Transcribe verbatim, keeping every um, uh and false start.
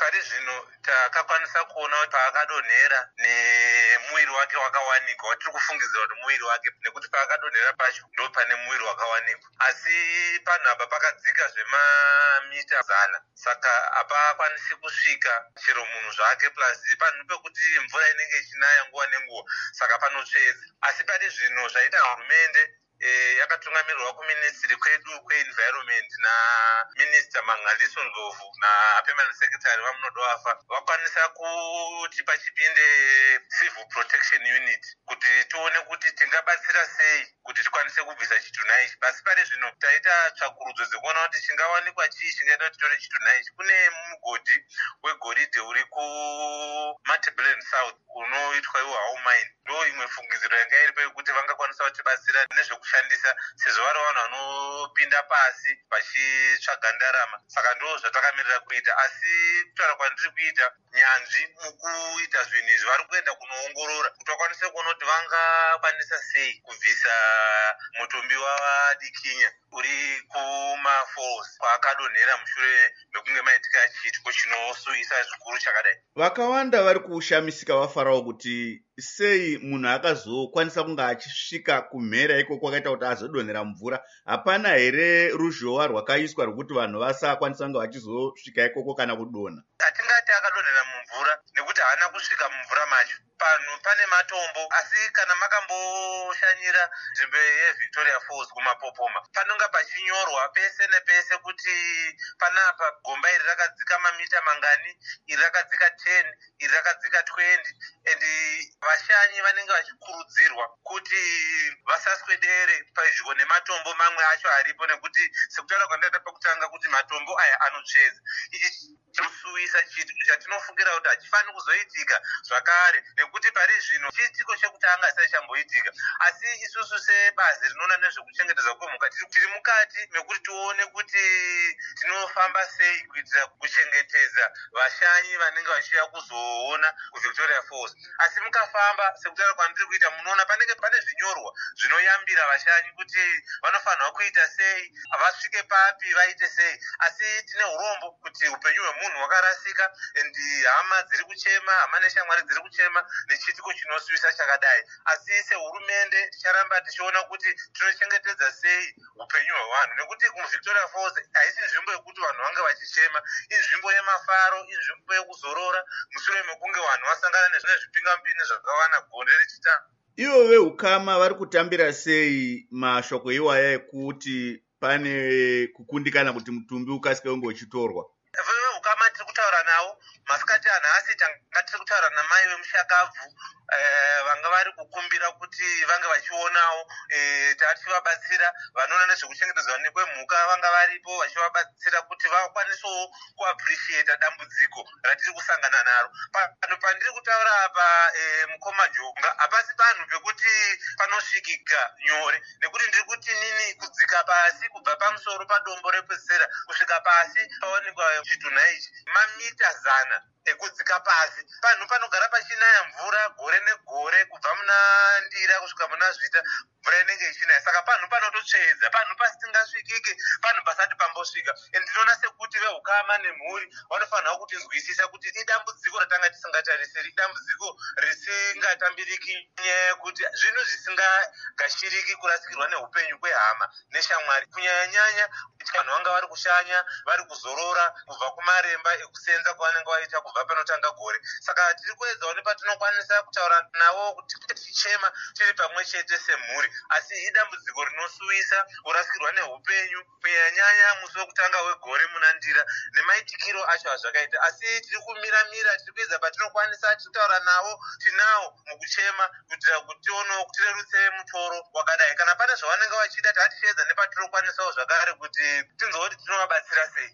pari zvino takakwanisa kuona kuti paakadonhera nemuviri wake wakawanikwa, watiri kufungidzira kuti muviri wake, nekuti paakadonhera pacho ndo pane muviri wakawanikwa. Asi panhu apa pakadzika zvemamita zana, saka hapakwanisi kusvika chero munhu zvake, plus panhu pekuti mvura inenge ichinaya nguva nenguva, saka panotsvedza. Asi pari zvino zvaita hurumende E, yakatungamirirwa kuministry kwedu kweEnvironment naMinista Mangaliso Ndlovu naPermanent Secretary vamunodoafa vakwanisa kutipa chipinde Civil Protection Unit kuti tione kuti tingabatsira sei kuti tikwanise kubvisa chitunha ichi. Basi pari zvino taita tsvakurudzo dzekuona kuti chingawanikwa chii chingaita kuti titore chitunha ichi. Kune mugodhi wegoridhe uri kuMatebeleland South unoitwa iwo How Mine, ndo imwe fungidziro yanga iripo yekuti vangakwanisa kutibatsira nezvekushandisa sezvo vari vanhu vanopinda pasi vachitsvaga ndarama. Saka ndo zvatakamirira kuita, asi kutaura kwandiri kuita nyanzvi mukuita zvinhu izvi vari kuenda kunoongorora kuti vakwanise kuona kuti vangakwanisa sei kubvisa mutumbi wavadikinya uri kumafalls kwaakadonhera mushure mekunge maitika chiitiko chinosuyisa zvikuru chakadai. Vakawanda vari kushamisika vafarawo kuti sei munhu akazokwanisa kunge achisvika kumhera iko kwakaita kuti azodonhera mvura. Hapana here ruzhowa rwakaiswa rwekuti vanhu vasakwanisa kunge vachizosvika ikoko kana kudonha? Hatingati akadonhera mumvura nekuti haana kusvika mumvura macho. Panhu pane matombo, asi kana makamboshanyira nzvimbo yeVictoria Falls kumapopoma, panonga pachinyorwa pese nepese kuti panapa gomba iri rakadzika mamita mangani, iri rakadzika ten, iri rakadzika twenty, and vashanyi vanenge vachikurudzirwa kuti vasaswedere pedyo nematombo mamwe acho aripo, nekuti sekutaura kwandaita pakutanga kuti matombo aya anotsvedza. Ichi chinosuwisa chiitiko chatinofungira kuti hachifaniri kuzoitika zvakare, nekuti pari zvino chiitiko chekutanga sai chamboitika. Asi isusu sebazi rinoona nezvekuchengetedza kwemhuka tiri mukati mekuti tione kuti tinofamba sei kuitira kuchengetedza vashanyi vanenge vachiuya kuzoona kuVictoria Falls. Asi mukafamba sekutaura kwandiri kuita, munoona panenge pane zvinyorwa zvinoyambira vashanyi kuti vanofanirwa kuita sei, vasvike papi, vaite sei. Asi tine urombo kuti upenyu hwemunhu hwakarasika, and hama dziri kuchema, hama neshamwari dziri kuchema nechiitiko chinosuvisa chakadai. Asi sehurumende ticharamba tichiona kuti tinochengetedza sei upenyu hwevanhu, nekuti kuVictoria Falls haisi nzvimbo yekuti vanhu vange vachichema, inzvimbo yemafaro, inzvimbo yekuzorora mushure mekunge vanhu vasangana nezvipingamupini zvakawanda gore richitanga. Ivo veukama vari kutambira sei mashoko iwaya ekuti pane kukundikana kuti mutumbi ukasike unge uchitorwa? Veukama tiri kutaura navo masikati anhasi, tanga tiri kutaura namai vemushakabvu vanga vari kukumbira kuti vange vachionawo tatichivabatsira. Vanoona nezvekuchengetedzwa kwemhuka vanga varipo vachivabatsira kuti vakwanisewo kuappreciata dambudziko ratiri kusangana naro. Panhu pandiri kutaura apa mukoma Jonga, hapasi panhu pekuti panosvikika nyore, nekuti ndiri kuti nini kudzika pasi kubva pamusoro padombo repesera kusvika pasi paonekwa chitunha ichi mamita zana ekudzika pasi. Panhu panogara pachinaya mvura gore negore kubva muna Ndira kusvika muna Zvita, mvura inenge ichinaya. Saka panhu panototsvedza, panhu pasingasvikike, panhu pasati pambosvika. Ndinoona sekuti veukama nemhuri vanofanira kutinzwisisa kuti idambudziko ratanga tisingatarisiri, idambudziko risingatambiriki, nyaya yekuti zvinhu zvisingagashiriki kurasikirwa neupenyu kwehama neshamwari. Kunyanya-nyanya vanhu vanga vari kushanya, vari kuzorora kubva kumaremba ekusenza kwavanenge vaita kubva panotanga gore. Saka tiri kuedzawo nepatinokwanisa kutaura navo kuti tichema tiri pamwe chete semhuri, asi idambudziko rinosuwisa kurasikirwa neupenyu kunyanya-nyanya musi wekutanga wegore muna Ndira nemaitikiro acho azvakaita. Asi tiri kumira-mira, tiri kuedza patinokwanisa, tiri kutaura navo, tinawo mukuchema kuitira kuti tionewo kuti tirerutse mutoro wakadai. Kana pane zvavanenge vachida, tatichiedza nepatinokwanisawo zvakare kuti tinzwa kuti tinovabatsira sei.